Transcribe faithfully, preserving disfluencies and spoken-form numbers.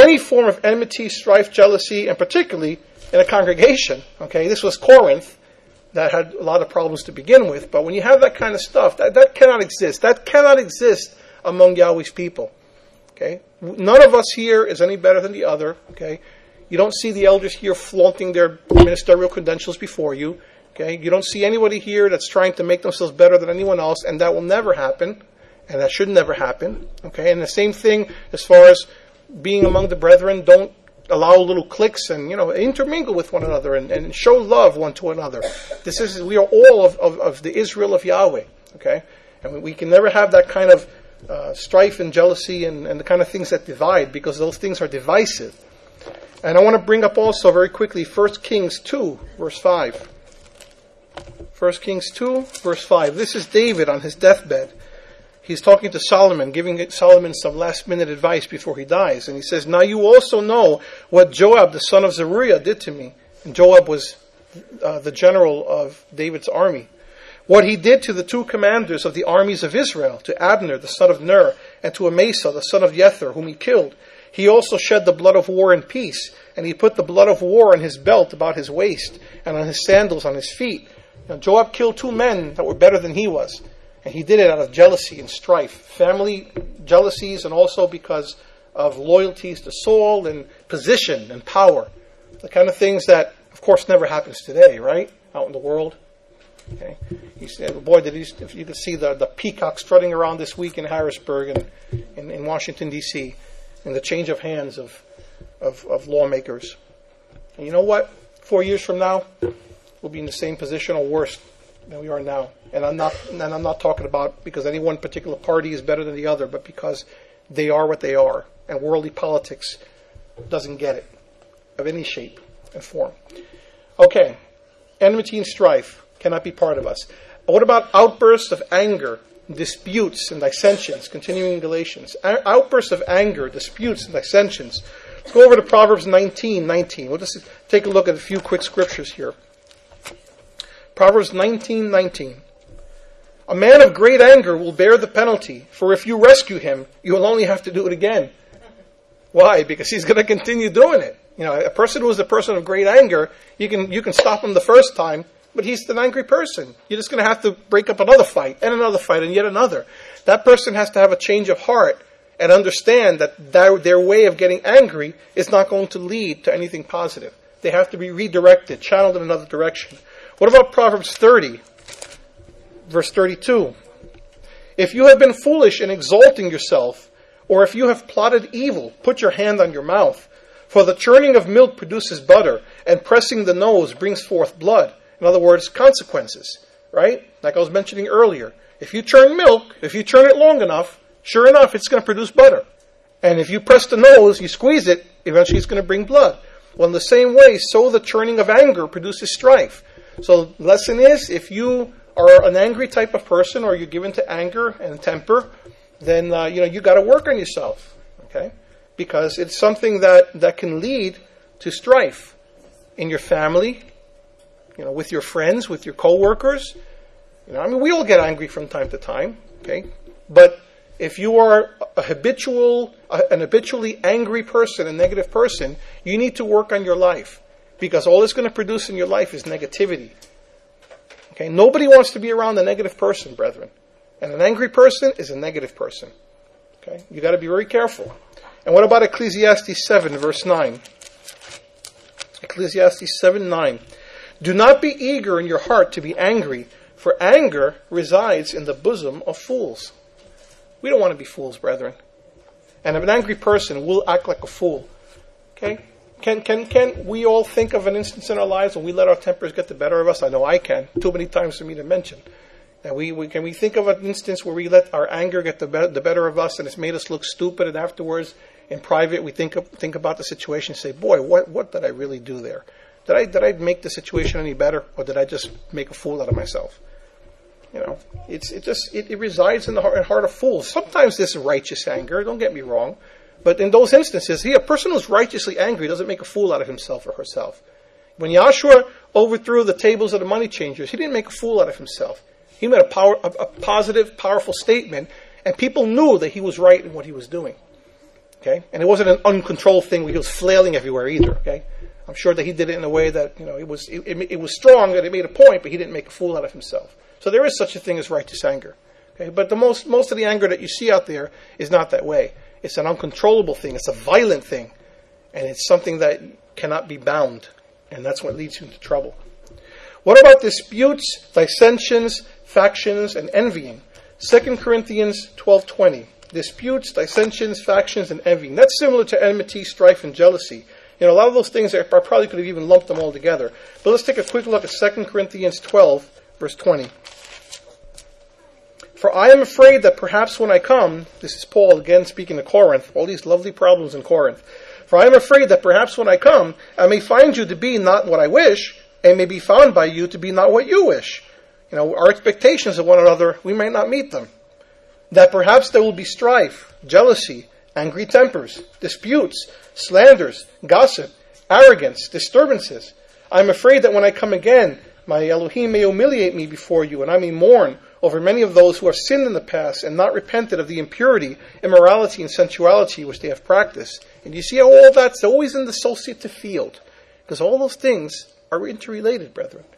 any form of enmity, strife, jealousy, and particularly in a congregation. Okay, this was Corinth that had a lot of problems to begin with, but when you have that kind of stuff, that, that cannot exist. That cannot exist among Yahweh's people. Okay, none of us here is any better than the other. Okay, you don't see the elders here flaunting their ministerial credentials before you. Okay, you don't see anybody here that's trying to make themselves better than anyone else, and that will never happen, and that should never happen. Okay, and the same thing as far as being among the brethren. Don't allow little cliques and, you know, intermingle with one another and, and show love one to another. This is, we are all of, of, of the Israel of Yahweh. Okay, and we can never have that kind of uh, strife and jealousy and, and the kind of things that divide, because those things are divisive. And I want to bring up also very quickly First Kings two, verse five. First Kings two, verse five. This is David on his deathbed. He's talking to Solomon, giving Solomon some last-minute advice before he dies. And he says, "Now you also know what Joab, the son of Zeruiah, did to me." And Joab was uh, the general of David's army. "What he did to the two commanders of the armies of Israel, to Abner, the son of Ner, and to Amasa, the son of Jether, whom he killed. He also shed the blood of war in peace, and he put the blood of war on his belt about his waist, and on his sandals on his feet." Now, Joab killed two men that were better than he was. And he did it out of jealousy and strife. Family jealousies, and also because of loyalties to Saul and position and power. The kind of things that, of course, never happens today, right? Out in the world. Okay. He said, boy, did he, if you could see the, the peacock strutting around this week in Harrisburg and in, in Washington, D C, and the change of hands of, of, of lawmakers. And you know what? Four years from now, we'll be in the same position or worse than we are now. And I'm not and I'm not talking about because any one particular party is better than the other, but because they are what they are. And worldly politics doesn't get it of any shape and form. Okay. Enmity and strife cannot be part of us. What about outbursts of anger, disputes and dissensions? Continuing in Galatians. Outbursts of anger, disputes and dissensions. Let's go over to Proverbs nineteen nineteen. We'll just take a look at a few quick scriptures here. Proverbs nineteen nineteen. "A man of great anger will bear the penalty, for if you rescue him, you will only have to do it again." Why? Because he's going to continue doing it. You know, a person who is a person of great anger, you can you can stop him the first time, but he's an angry person. You're just going to have to break up another fight, and another fight, and yet another. That person has to have a change of heart and understand that their, their way of getting angry is not going to lead to anything positive. They have to be redirected, channeled in another direction. What about Proverbs thirty, verse thirty-two? "If you have been foolish in exalting yourself, or if you have plotted evil, put your hand on your mouth. For the churning of milk produces butter, and pressing the nose brings forth blood." In other words, consequences, right? Like I was mentioning earlier. If you churn milk, if you churn it long enough, sure enough, it's going to produce butter. And if you press the nose, you squeeze it, eventually it's going to bring blood. Well, in the same way, so the churning of anger produces strife. So the lesson is, if you are an angry type of person, or you're given to anger and temper, then uh, you know you got to work on yourself, okay? Because it's something that, that can lead to strife in your family, you know, with your friends, with your coworkers. You know, I mean, we all get angry from time to time, okay? But if you are a habitual, an habitually angry person, a negative person, you need to work on your life. Because all it's going to produce in your life is negativity. Okay, nobody wants to be around a negative person, brethren. And an angry person is a negative person. Okay, you got to be very careful. And what about Ecclesiastes seven, verse nine? Ecclesiastes seven, nine. "Do not be eager in your heart to be angry, for anger resides in the bosom of fools." We don't want to be fools, brethren. And an angry person will act like a fool. Okay? Can can can we all think of an instance in our lives when we let our tempers get the better of us? I know I can. Too many times for me to mention. And we, we can we think of an instance where we let our anger get the, be- the better of us, and it's made us look stupid, and afterwards, in private, we think of, think about the situation and say, boy, what what did I really do there? Did I did I make the situation any better, or did I just make a fool out of myself? You know, it's it just it, it resides in the heart, heart of fools. Sometimes this is righteous anger. Don't get me wrong. But in those instances, he, a person who's righteously angry doesn't make a fool out of himself or herself. When Yahshua overthrew the tables of the money changers, he didn't make a fool out of himself. He made a, power, a, a positive, powerful statement, and people knew that he was right in what he was doing. Okay? And it wasn't an uncontrolled thing where he was flailing everywhere either. Okay? I'm sure that he did it in a way that, you know, it was it, it, it was strong, that it made a point, but he didn't make a fool out of himself. So there is such a thing as righteous anger. Okay? But the most most of the anger that you see out there is not that way. It's an uncontrollable thing. It's a violent thing. And it's something that cannot be bound. And that's what leads you into trouble. What about disputes, dissensions, factions, and envying? Second Corinthians twelve twenty. Disputes, dissensions, factions, and envying. That's similar to enmity, strife, and jealousy. You know, a lot of those things, I probably could have even lumped them all together. But let's take a quick look at Second Corinthians twelve, verse twenty. For I am afraid that perhaps when I come, this is Paul again speaking to Corinth, all these lovely problems in Corinth. For I am afraid that perhaps when I come, I may find you to be not what I wish, and may be found by you to be not what you wish. You know, our expectations of one another, we may not meet them. That perhaps there will be strife, jealousy, angry tempers, disputes, slanders, gossip, arrogance, disturbances. I am afraid that when I come again, my Elohim may humiliate me before you, and I may mourn over many of those who have sinned in the past and not repented of the impurity, immorality, and sensuality which they have practiced. And you see how all that's always in the associative field, because all those things are interrelated, brethren.